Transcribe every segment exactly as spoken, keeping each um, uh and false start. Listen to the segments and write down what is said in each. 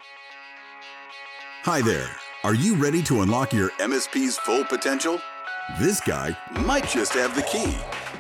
Hi there. Are you ready to unlock your M S P's full potential? This guy might just have the key.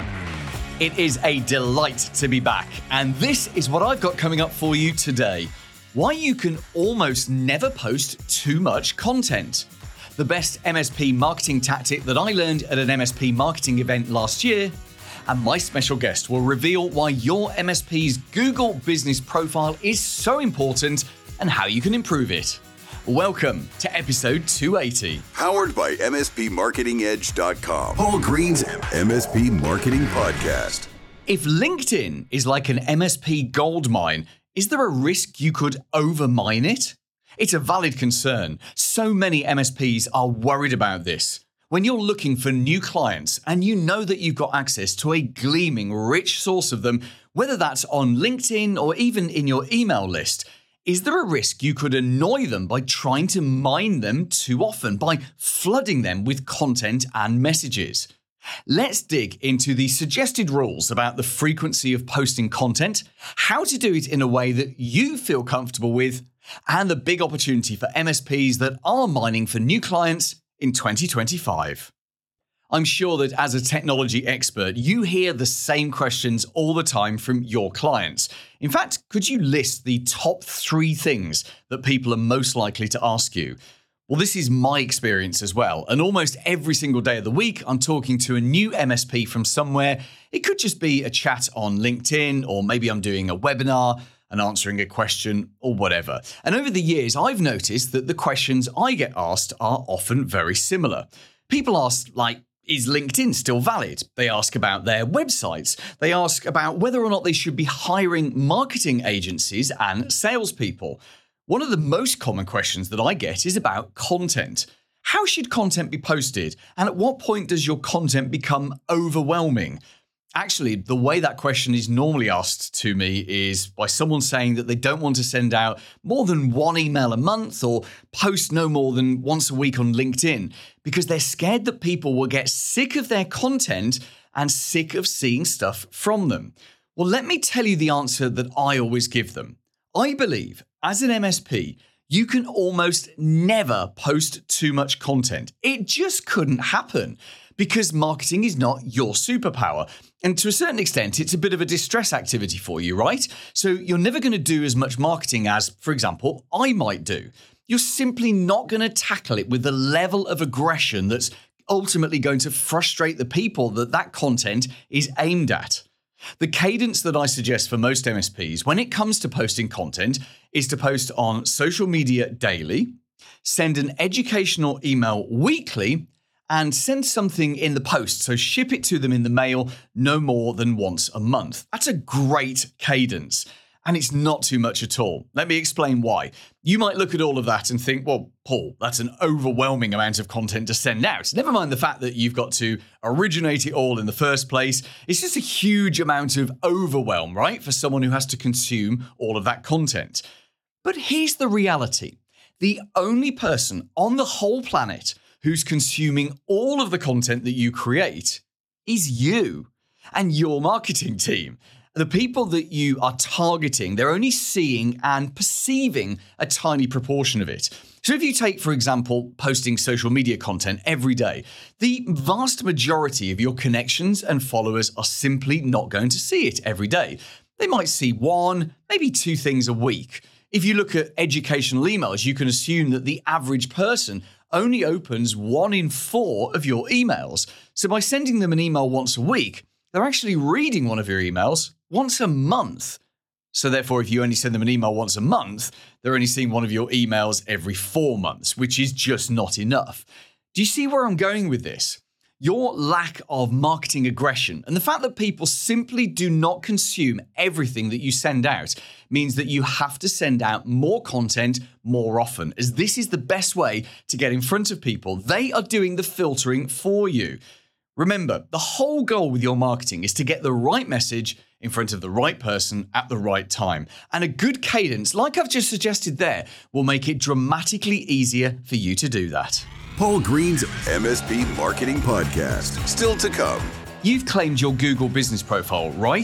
It is a delight to be back, and this is what I've got coming up for you today. Why you can almost never post too much content. The best M S P marketing tactic that I learned at an M S P marketing event last year. And my special guest will reveal why your M S P's Google business profile is so important and how you can improve it. Welcome to episode two eighty. Powered by M S P Marketing Edge dot com. Paul Green's M S P Marketing Podcast. If LinkedIn is like an M S P goldmine, is there a risk you could overmine it? It's a valid concern. So many M S Ps are worried about this. When you're looking for new clients and you know that you've got access to a gleaming, rich source of them, whether that's on LinkedIn or even in your email list, is there a risk you could annoy them by trying to mine them too often, by flooding them with content and messages? Let's dig into the suggested rules about the frequency of posting content, how to do it in a way that you feel comfortable with, and the big opportunity for M S Ps that are mining for new clients in twenty twenty-five. I'm sure that as a technology expert, you hear the same questions all the time from your clients. In fact, could you list the top three things that people are most likely to ask you? Well, this is my experience as well. And almost every single day of the week, I'm talking to a new M S P from somewhere. It could just be a chat on LinkedIn, or maybe I'm doing a webinar and answering a question or whatever. And over the years, I've noticed that the questions I get asked are often very similar. People ask, like, is LinkedIn still valid? They ask about their websites. They ask about whether or not they should be hiring marketing agencies and salespeople. One of the most common questions that I get is about content. How should content be posted? And at what point does your content become overwhelming? Actually, the way that question is normally asked to me is by someone saying that they don't want to send out more than one email a month or post no more than once a week on LinkedIn because they're scared that people will get sick of their content and sick of seeing stuff from them. Well, let me tell you the answer that I always give them. I believe, as an M S P, you can almost never post too much content. It just couldn't happen because marketing is not your superpower. And to a certain extent, it's a bit of a distress activity for you, right? So you're never going to do as much marketing as, for example, I might do. You're simply not going to tackle it with the level of aggression that's ultimately going to frustrate the people that that content is aimed at. The cadence that I suggest for most M S Ps when it comes to posting content is to post on social media daily, send an educational email weekly, and send something in the post, so ship it to them in the mail no more than once a month. That's a great cadence, and it's not too much at all. Let me explain why. You might look at all of that and think, well, Paul, that's an overwhelming amount of content to send out. Never mind the fact that you've got to originate it all in the first place. It's just a huge amount of overwhelm, right, for someone who has to consume all of that content. But here's the reality. The only person on the whole planet who's consuming all of the content that you create is you and your marketing team. The people that you are targeting, they're only seeing and perceiving a tiny proportion of it. So if you take, for example, posting social media content every day, the vast majority of your connections and followers are simply not going to see it every day. They might see one, maybe two things a week. If you look at educational emails, you can assume that the average person only opens one in four of your emails. So by sending them an email once a week, they're actually reading one of your emails once a month. So therefore, if you only send them an email once a month, they're only seeing one of your emails every four months, which is just not enough. Do you see where I'm going with this? Your lack of marketing aggression and the fact that people simply do not consume everything that you send out means that you have to send out more content more often, as this is the best way to get in front of people. They are doing the filtering for you. Remember, the whole goal with your marketing is to get the right message in front of the right person at the right time. And a good cadence, like I've just suggested there, will make it dramatically easier for you to do that. Paul Green's M S P Marketing Podcast. Still to come. You've claimed your Google business profile, right?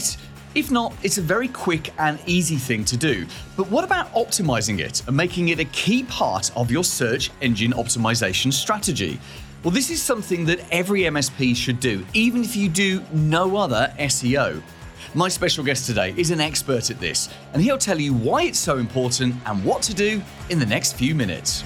If not, it's a very quick and easy thing to do. But what about optimizing it and making it a key part of your search engine optimization strategy? Well, this is something that every M S P should do, even if you do no other S E O. My special guest today is an expert at this, and he'll tell you why it's so important and what to do in the next few minutes.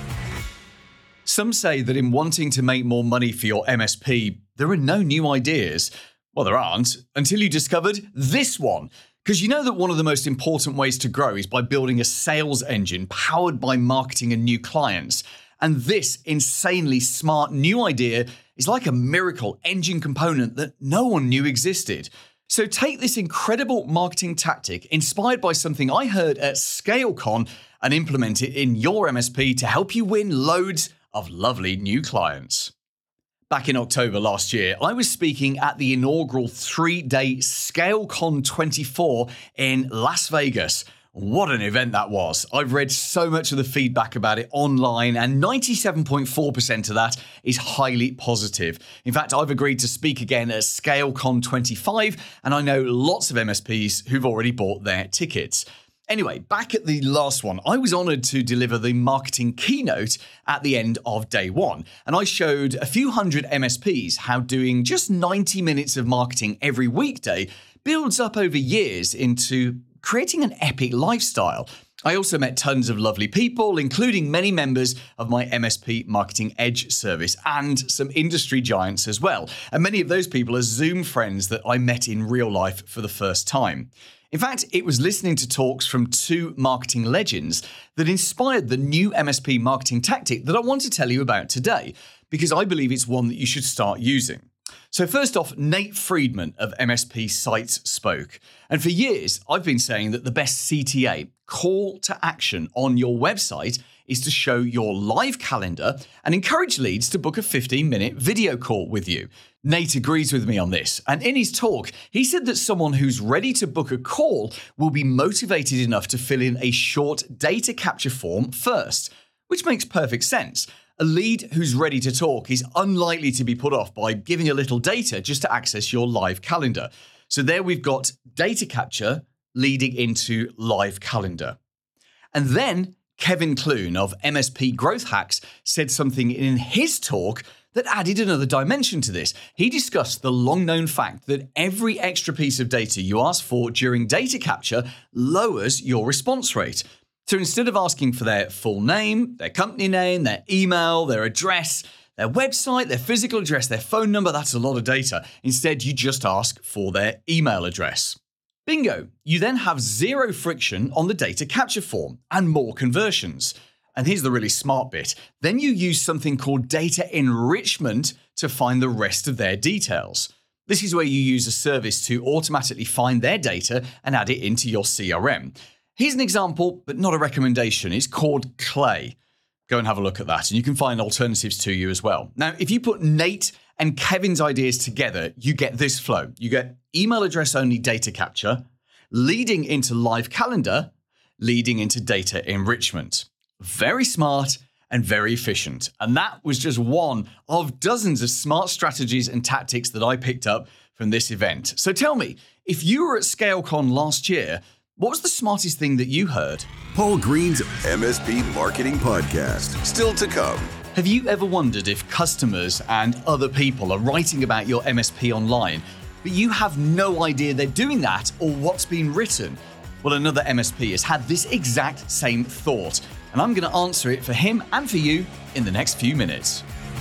Some say that in wanting to make more money for your M S P, there are no new ideas. Well, there aren't, until you discovered this one. Because you know that one of the most important ways to grow is by building a sales engine powered by marketing and new clients. And this insanely smart new idea is like a miracle engine component that no one knew existed. So take this incredible marketing tactic inspired by something I heard at ScaleCon and implement it in your M S P to help you win loads of lovely new clients. Back in October last year, I was speaking at the inaugural three-day ScaleCon twenty-four in Las Vegas. What an event that was. I've read so much of the feedback about it online, and ninety-seven point four percent of that is highly positive. In fact, I've agreed to speak again at ScaleCon twenty-five, and I know lots of M S Ps who've already bought their tickets. Anyway, back at the last one, I was honoured to deliver the marketing keynote at the end of day one. And I showed a few hundred M S Ps how doing just ninety minutes of marketing every weekday builds up over years into creating an epic lifestyle. I also met tons of lovely people, including many members of my M S P Marketing Edge service and some industry giants as well. And many of those people are Zoom friends that I met in real life for the first time. In fact, it was listening to talks from two marketing legends that inspired the new M S P marketing tactic that I want to tell you about today, because I believe it's one that you should start using. So first off, Nate Friedman of M S P Sites spoke. And for years, I've been saying that the best C T A, call to action, on your website is to show your live calendar and encourage leads to book a fifteen minute video call with you. Nate agrees with me on this, and in his talk, he said that someone who's ready to book a call will be motivated enough to fill in a short data capture form first, which makes perfect sense. A lead who's ready to talk is unlikely to be put off by giving a little data just to access your live calendar. So there we've got data capture leading into live calendar. And then Kevin Clune of M S P Growth Hacks said something in his talk that added another dimension to this. He discussed the long-known fact that every extra piece of data you ask for during data capture lowers your response rate. So instead of asking for their full name, their company name, their email, their address, their website, their physical address, their phone number, that's a lot of data. Instead, you just ask for their email address. Bingo! You then have zero friction on the data capture form and more conversions. And here's the really smart bit. Then you use something called data enrichment to find the rest of their details. This is where you use a service to automatically find their data and add it into your C R M. Here's an example, but not a recommendation. It's called Clay. Go and have a look at that, and you can find alternatives to you as well. Now, if you put Nate and Kevin's ideas together, you get this flow. You get email address only data capture, leading into live calendar, leading into data enrichment. Very smart and very efficient. And that was just one of dozens of smart strategies and tactics that I picked up from this event. So tell me, if you were at ScaleCon last year, what was the smartest thing that you heard? Paul Green's M S P Marketing Podcast, still to come. Have you ever wondered if customers and other people are writing about your M S P online, but you have no idea they're doing that or what's been written? Well, another M S P has had this exact same thought, and I'm going to answer it for him and for you in the next few minutes.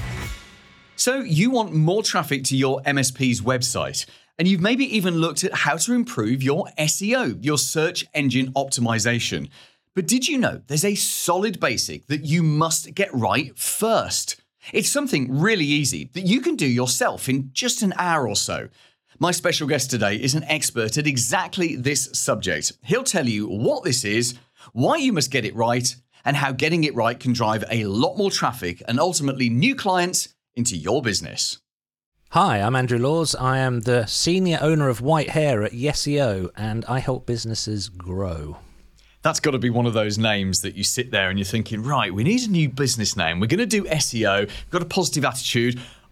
So you want more traffic to your M S P's website, and you've maybe even looked at how to improve your S E O, your search engine optimization. But did you know there's a solid basic that you must get right first? It's something really easy that you can do yourself in just an hour or so. My special guest today is an expert at exactly this subject. He'll tell you what this is, why you must get it right, and how getting it right can drive a lot more traffic and ultimately new clients into your business. Hi, I'm Andrew Laws. I am the senior owner of White Hair at Yeseo, and I help businesses grow. That's got to be one of those names that you sit there and you're thinking, right, we need a new business name. We're going to do S E O, we've got a positive attitude.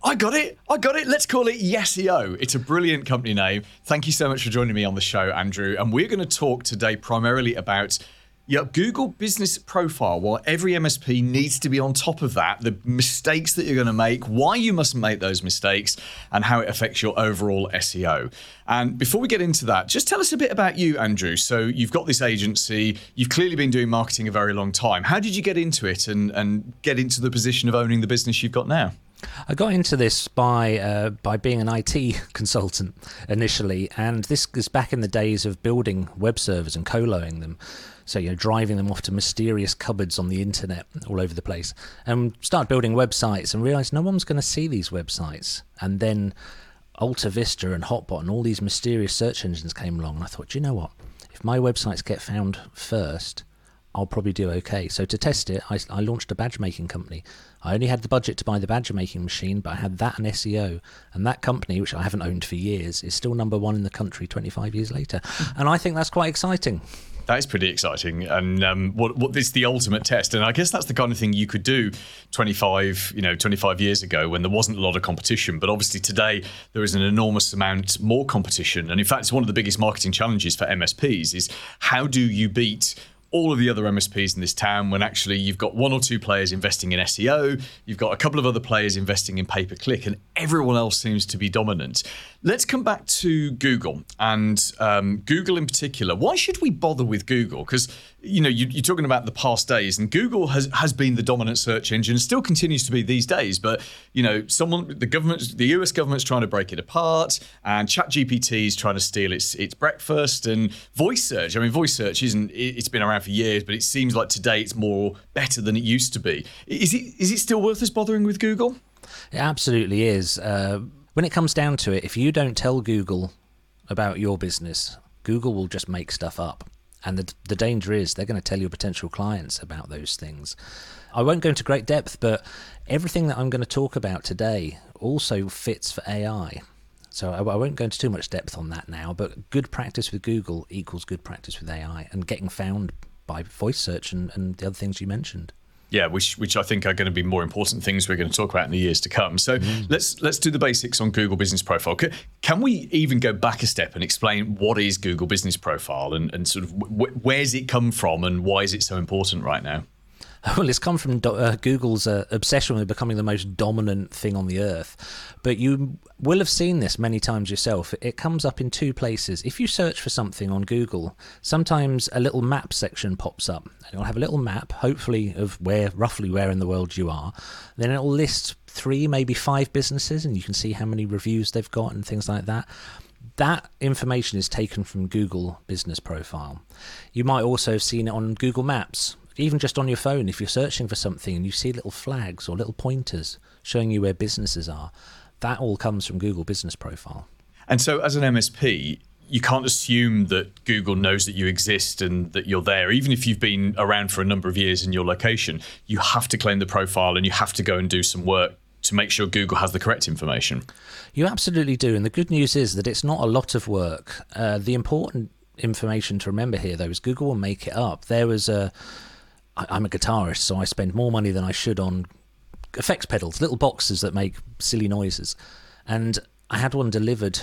I got it. I got it. Let's call it Yeseo. It's a brilliant company name. Thank you so much for joining me on the show, Andrew. And we're going to talk today primarily about your Google Business Profile. Well, every M S P needs to be on top of that, the mistakes that you're going to make, why you mustn't make those mistakes, and how it affects your overall S E O. And before we get into that, just tell us a bit about you, Andrew. So you've got this agency. You've clearly been doing marketing a very long time. How did you get into it and, and get into the position of owning the business you've got now? I got into this by uh, by being an I T consultant initially, and this is back in the days of building web servers and coloing them. So, you know, driving them off to mysterious cupboards on the internet all over the place, and start building websites and realised no one's going to see these websites. And then Alta Vista and Hotbot and all these mysterious search engines came along, and I thought, you know what? If my websites get found first, I'll probably do okay. So to test it, I, I launched a badge making company. I only had the budget to buy the badge making machine, but I had that and S E O. And that company, which I haven't owned for years, is still number one in the country twenty-five years later. And I think that's quite exciting. That is pretty exciting, and um, what, what it's the ultimate test. And I guess that's the kind of thing you could do twenty-five, you know, twenty-five years ago when there wasn't a lot of competition. But obviously today there is an enormous amount more competition, and in fact, it's one of the biggest marketing challenges for M S Ps is how do you beat all of the other M S Ps in this town when actually you've got one or two players investing in S E O, you've got a couple of other players investing in pay-per-click, and everyone else seems to be dominant. Let's come back to Google, and um, Google in particular. Why should we bother with Google? Because, you know, you, you're talking about the past days, and Google has, has been the dominant search engine, still continues to be these days. But, you know, someone, the government, the U S government's trying to break it apart, and ChatGPT is trying to steal its its breakfast, and voice search. I mean, voice search isn't. It's been around for years, but it seems like today it's more better than it used to be. Is it is it still worth us bothering with Google? It absolutely is. Uh, when it comes down to it, if you don't tell Google about your business, Google will just make stuff up. And the, the danger is they're going to tell your potential clients about those things. I won't go into great depth, but everything that I'm going to talk about today also fits for A I. So I, I won't go into too much depth on that now, but good practice with Google equals good practice with A I and getting found by voice search and, and the other things you mentioned. Yeah, which which I think are going to be more important things we're going to talk about in the years to come. So mm. let's let's do the basics on Google Business Profile. Can, can we even go back a step and explain what is Google Business Profile and, and sort of w- where's it come from and why is it so important right now? Well, it's come from do- uh, Google's uh, obsession with becoming the most dominant thing on the earth. But you will have seen this many times yourself. It comes up in two places. If you search for something on Google, sometimes a little map section pops up. And it'll have a little map, hopefully, of where roughly where in the world you are. Then it'll list three, maybe five businesses, and you can see how many reviews they've got and things like that. That information is taken from Google Business Profile. You might also have seen it on Google Maps. Even just on your phone, if you're searching for something and you see little flags or little pointers showing you where businesses are, that all comes from Google Business Profile. And so as an M S P, you can't assume that Google knows that you exist and that you're there. Even if you've been around for a number of years in your location, you have to claim the profile and you have to go and do some work to make sure Google has the correct information. You absolutely do. And the good news is that it's not a lot of work. Uh, the important information to remember here, though, is Google will make it up. There was a... I'm a guitarist, so I spend more money than I should on effects pedals, little boxes that make silly noises. And I had one delivered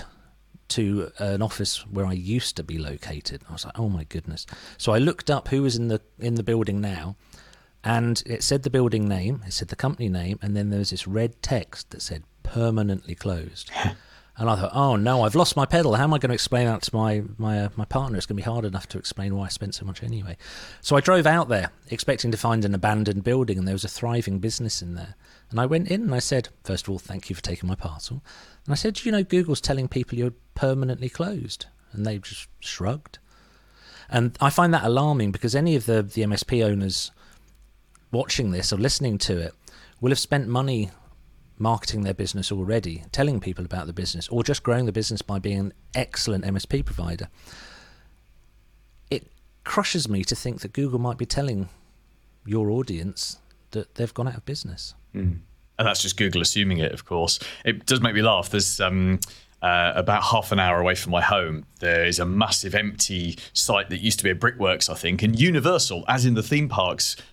to an office where I used to be located. I was like, oh my goodness. So I looked up who was in the in the building now, and it said the building name, it said the company name, and then there was this red text that said permanently closed. And I thought, oh no, I've lost my pedal. How am I going to explain that to my my uh, my partner? It's going to be hard enough to explain why I spent so much anyway. So I drove out there, expecting to find an abandoned building, and there was a thriving business in there. And I went in and I said, first of all, thank you for taking my parcel. And I said, do you know Google's telling people you're permanently closed? And they just shrugged. And I find that alarming because any of the, the M S P owners watching this or listening to it will have spent money marketing their business already, telling people about the business, or just growing the business by being an excellent M S P provider. It crushes me to think that Google might be telling your audience that they've gone out of business. Mm. And that's just Google assuming it, of course. It does make me laugh. There's um, uh, about half an hour away from my home, there is a massive empty site that used to be a Brickworks, I think, and Universal, as in the theme parks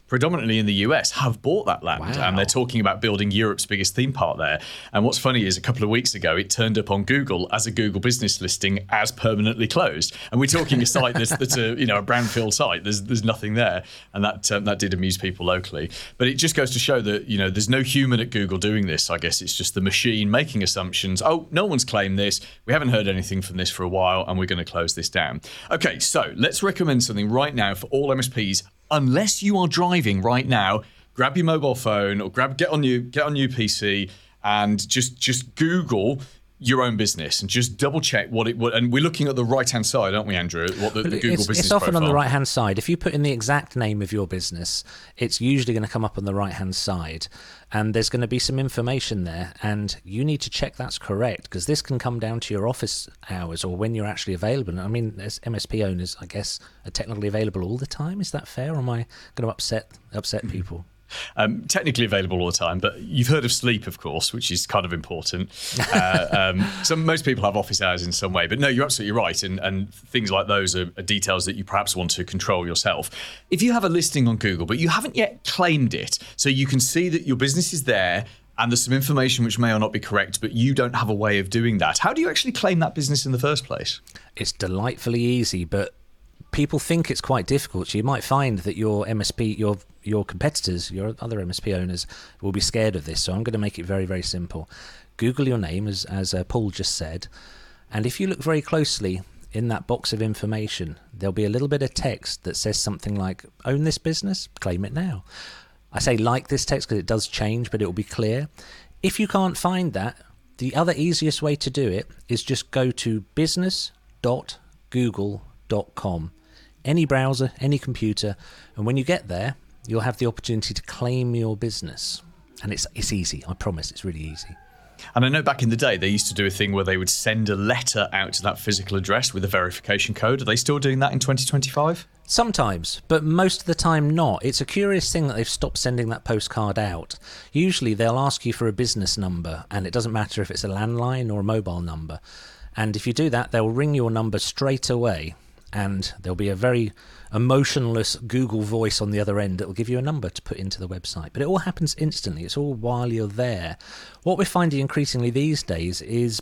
predominantly in the U S, have bought that land. Wow. And they're talking about building Europe's biggest theme park there. And what's funny is a couple of weeks ago, it turned up on Google as a Google business listing as permanently closed. And we're talking a site that's, that's a, you know, a brownfield site. There's there's nothing there. And that um, that did amuse people locally. But it just goes to show that, you know, there's no human at Google doing this. I guess it's just the machine making assumptions. Oh, no one's claimed this. We haven't heard anything from this for a while, and we're going to close this down. Okay, so let's recommend something right now for all M S Ps. Unless you are driving right now, grab your mobile phone or grab get on your get on your P C and just just Google your own business and just double check what it would. And we're looking at the right hand side, aren't we, Andrew? What the, the Google it's, business It's often profile. on the right hand side. If you put in the exact name of your business, it's usually going to come up on the right hand side, and there's going to be some information there, and you need to check that's correct, because this can come down to your office hours or when you're actually available. I mean, as M S P owners, I guess, are technically available all the time. Is that fair, or am I going to upset upset people? Um, technically available all the time, but you've heard of sleep, of course, which is kind of important. Uh, um, some most people have office hours in some way, but no, you're absolutely right, and, and things like those are, are details that you perhaps want to control yourself. If you have a listing on Google, but you haven't yet claimed it, so you can see that your business is there, and there's some information which may or not be correct, but you don't have a way of doing that. How do you actually claim that business in the first place? It's delightfully easy, but people think it's quite difficult. So you might find that your M S P, your your competitors, your other M S P owners will be scared of this. So I'm going to make it very, very simple. Google your name, as, as uh, Paul just said. And if you look very closely in that box of information, there'll be a little bit of text that says something like, own this business, claim it now. I say like this text because it does change, but it will be clear. If you can't find that, the other easiest way to do it is just go to business dot google dot com. Any browser, any computer, and when you get there, you'll have the opportunity to claim your business. And it's it's easy, I promise, it's really easy. And I know back in the day, they used to do a thing where they would send a letter out to that physical address with a verification code. Are they still doing that in twenty twenty-five? Sometimes, but most of the time not. It's a curious thing that they've stopped sending that postcard out. Usually they'll ask you for a business number, and it doesn't matter if it's a landline or a mobile number. And if you do that, they'll ring your number straight away, and there'll be a very emotionless Google voice on the other end that will give you a number to put into the website. But it all happens instantly. It's all while you're there. What we're finding increasingly these days is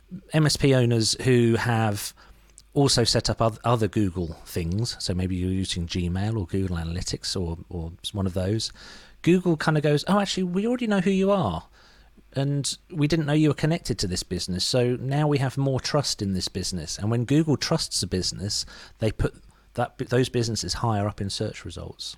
M S P owners who have also set up other Google things. So maybe you're using Gmail or Google Analytics or, or one of those. Google kind of goes, oh, actually, we already know who you are. And we didn't know you were connected to this business, so now we have more trust in this business. And when Google trusts a business, they put that those businesses higher up in search results.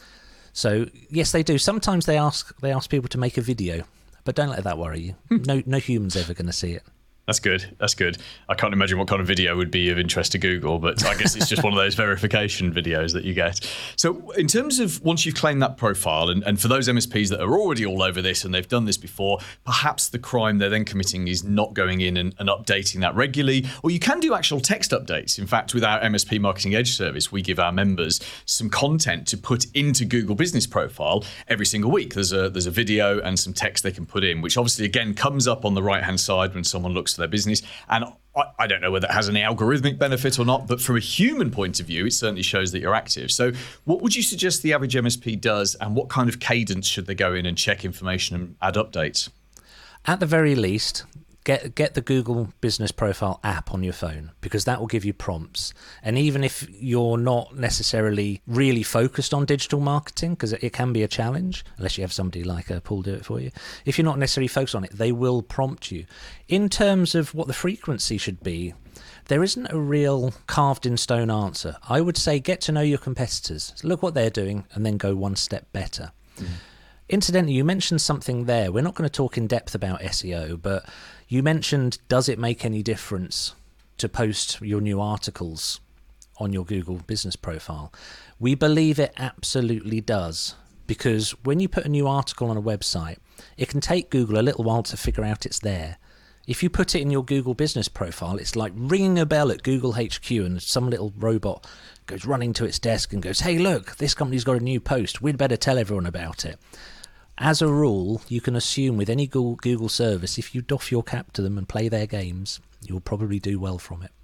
So yes, they do. Sometimes they ask they ask people to make a video, but don't let that worry you. No, no human's ever going to see it. That's good. That's good. I can't imagine what kind of video would be of interest to Google, but I guess it's just one of those verification videos that you get. So in terms of once you've claimed that profile, and, and for those M S Ps that are already all over this and they've done this before, perhaps the crime they're then committing is not going in and, and updating that regularly. Or you can do actual text updates. In fact, with our M S P Marketing Edge service, we give our members some content to put into Google Business Profile every single week. There's a, there's a video and some text they can put in, which obviously, again, comes up on the right-hand side when someone looks their business. And I, I don't know whether it has any algorithmic benefit or not, but from a human point of view, it certainly shows that you're active. So what would you suggest the average M S P does, and what kind of cadence should they go in and check information and add updates? At the very least, get get the Google Business Profile app on your phone, because that will give you prompts. And even if you're not necessarily really focused on digital marketing, because it can be a challenge, unless you have somebody like uh, Paul do it for you, if you're not necessarily focused on it, they will prompt you. In terms of what the frequency should be, there isn't a real carved in stone answer. I would say get to know your competitors, look what they're doing, and then go one step better. Mm. Incidentally, you mentioned something there. We're not going to talk in depth about S E O, but you mentioned, does it make any difference to post your new articles on your Google Business Profile? We believe it absolutely does, because when you put a new article on a website, it can take Google a little while to figure out it's there. If you put it in your Google Business Profile, it's like ringing a bell at Google H Q and some little robot goes running to its desk and goes, hey, look, this company's got a new post. We'd better tell everyone about it. As a rule, you can assume with any Google Google service, if you doff your cap to them and play their games, you'll probably do well from it.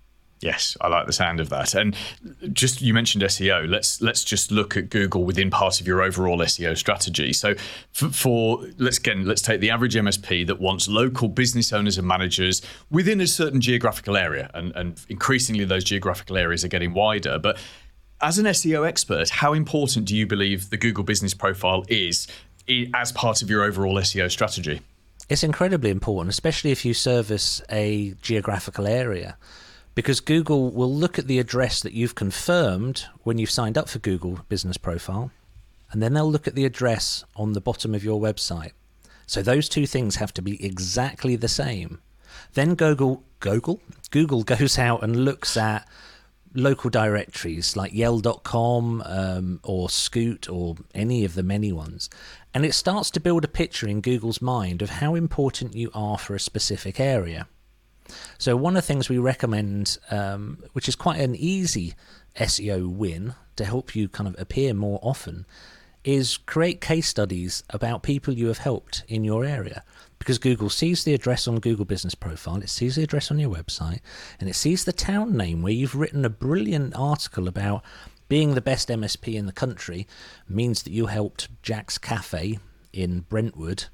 Yes, I like the sound of that. And just you mentioned S E O. Let's let's just look at Google within part of your overall S E O strategy. So for, for let's again let's take the average M S P that wants local business owners and managers within a certain geographical area, and, and increasingly those geographical areas are getting wider. But as an S E O expert, how important do you believe the Google Business Profile is as part of your overall S E O strategy? It's incredibly important, especially if you service a geographical area. Because Google will look at the address that you've confirmed when you've signed up for Google Business Profile, and then they'll look at the address on the bottom of your website. So those two things have to be exactly the same. Then Google, Google, Google goes out and looks at local directories like yell dot com um, or Scoot or any of the many ones, and it starts to build a picture in Google's mind of how important you are for a specific area. So one of the things we recommend, um, which is quite an easy S E O win to help you kind of appear more often, is create case studies about people you have helped in your area. Because Google sees the address on Google Business Profile, it sees the address on your website, and it sees the town name where you've written a brilliant article about being the best M S P in the country means that you helped Jack's Cafe in Brentwood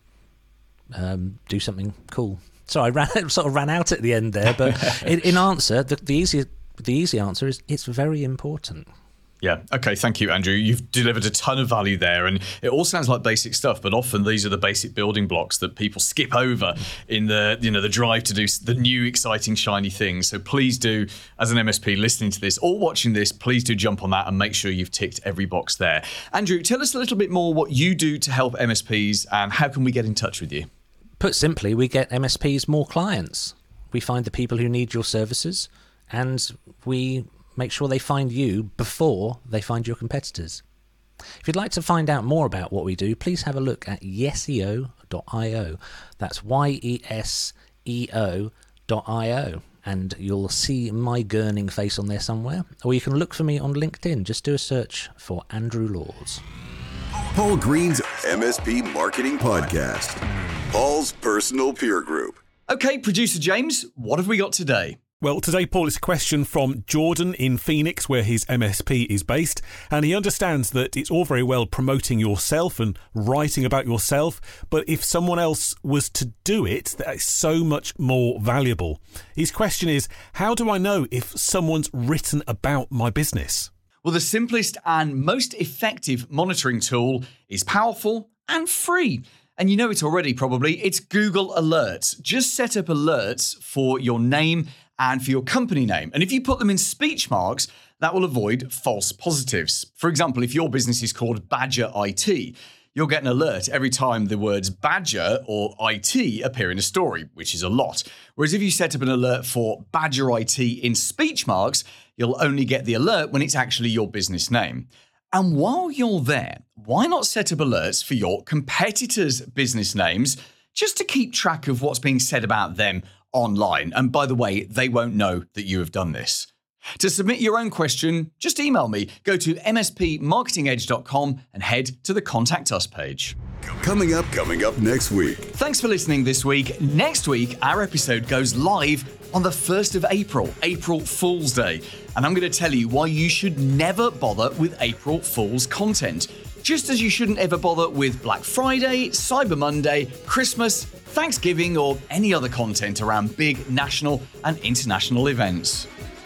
um, do something cool. So I ran, sort of ran out at the end there, but in, in answer, the, the easy the easy answer is it's very important. Yeah. Okay. Thank you, Andrew. You've delivered a ton of value there, and it all sounds like basic stuff, but often these are the basic building blocks that people skip over in the you know the drive to do the new, exciting, shiny things. So please do, as an M S P listening to this or watching this, please do jump on that and make sure you've ticked every box there. Andrew, tell us a little bit more what you do to help M S Ps, and how can we get in touch with you? Put simply, we get M S Ps more clients. We find the people who need your services, and we make sure they find you before they find your competitors. If you'd like to find out more about what we do, please have a look at yeseo dot io. That's Y E S E O dot I O. And you'll see my gurning face on there somewhere. Or you can look for me on LinkedIn. Just do a search for Andrew Laws. Paul Green's M S P Marketing Podcast. Paul's personal peer group. Okay, producer James, what have we got today? Well, today, Paul, it's a question from Jordan in Phoenix, where his M S P is based, and he understands that it's all very well promoting yourself and writing about yourself, but if someone else was to do it, that is so much more valuable. His question is, how do I know if someone's written about my business? Well, the simplest and most effective monitoring tool is powerful and free. And you know it already, probably. It's Google Alerts. Just set up alerts for your name and for your company name. And if you put them in speech marks, that will avoid false positives. For example, if your business is called Badger I T, you'll get an alert every time the words Badger or I T appear in a story, which is a lot. Whereas if you set up an alert for Badger I T in speech marks, you'll only get the alert when it's actually your business name. And while you're there, why not set up alerts for your competitors' business names just to keep track of what's being said about them online? And by the way, they won't know that you have done this. To submit your own question, just email me. Go to m s p marketing edge dot com and head to the Contact Us page. Coming up, coming up next week. Thanks for listening this week. Next week, our episode goes live on the first of April, April Fool's Day. And I'm going to tell you why you should never bother with April Fool's content. Just as you shouldn't ever bother with Black Friday, Cyber Monday, Christmas, Thanksgiving, or any other content around big national and international events.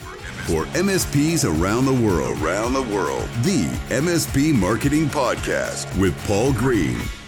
For M S Ps around the world, around the world, the M S P Marketing Podcast with Paul Green.